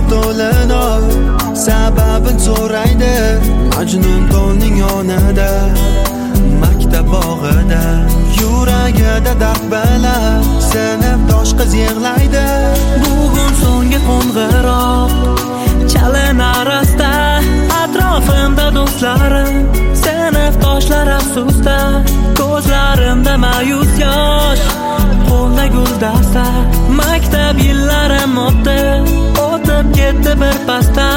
to'linor sababin so'raydi Majnun tolning yonida maktab bog'ida yuragida daqbalar sinfdosh qiz yig'laydi Bugun so'nggi qo'ng'iroq chalinar asta atrofimda do'stlarim sinfdoshlar afsusda ko'zlarimda ma'yus yosh qo'lda guldasta maktab yillarim o'tib ketdi bir pasda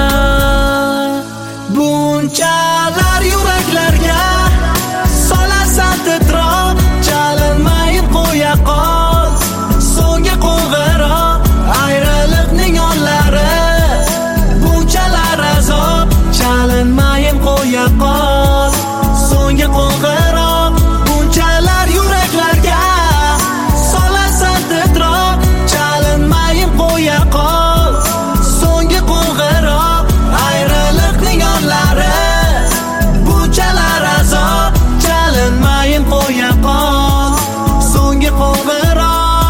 bunchalar yuraklarga solasan titroq chalinmayib qo'ya qol so'nggi qo'ng'iroq ayriliqning yo'llari bunchalar azob chalinmayib qo'ya qol so'nggi qo'ng'iroq bunchalar yuraklarga solasan titroq chalinmayib qo'ya qol so'nggi qo'ng'iroq ayriliqning yo'llari bunchalar azob chalinmayib qo'ya qol so'nggi qo'ng'iroq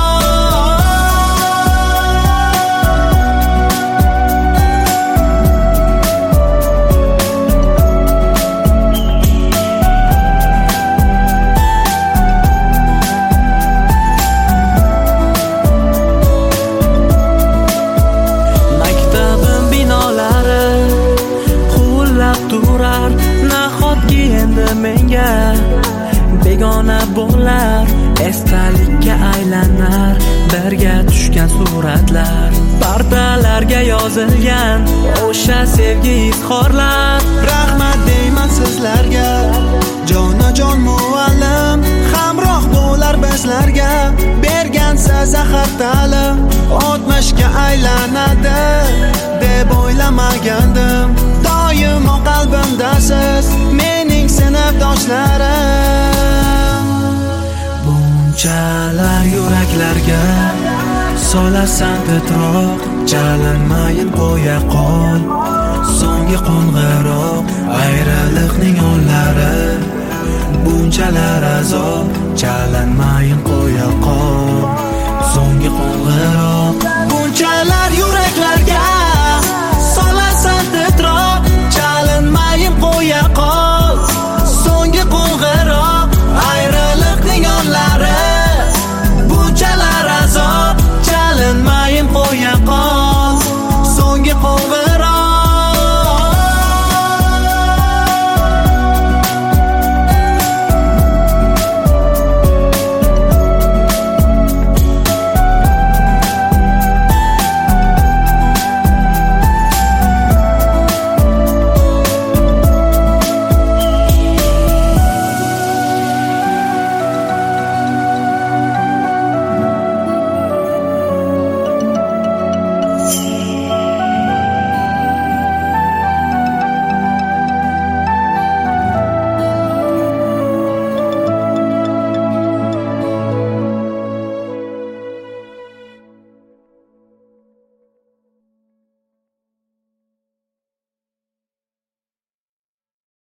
maktabim binolari quvlab turar nahotki endi menga begona bo'lar esdalikka aylanar birga tushgan suratlar pardalarga yozilgan o'sha sevgi izhorlar rahmat deyman sizlarga jonajon muallim hamroh bo'lar bizlarga bergansa zahar ta'lim 60 ga aylanadi deb o'ylamagandim doimo qalbimdasiz mening sinfdoshlarim bunchalar yuraklarga solasan titroq chalinmayin qo'ya qol so'nggi qo'ng'iroq ayriliqning yo'llari bunchalar azob chalinmayin qo'ya qol so'nggi qo'ng'iroq bunchalar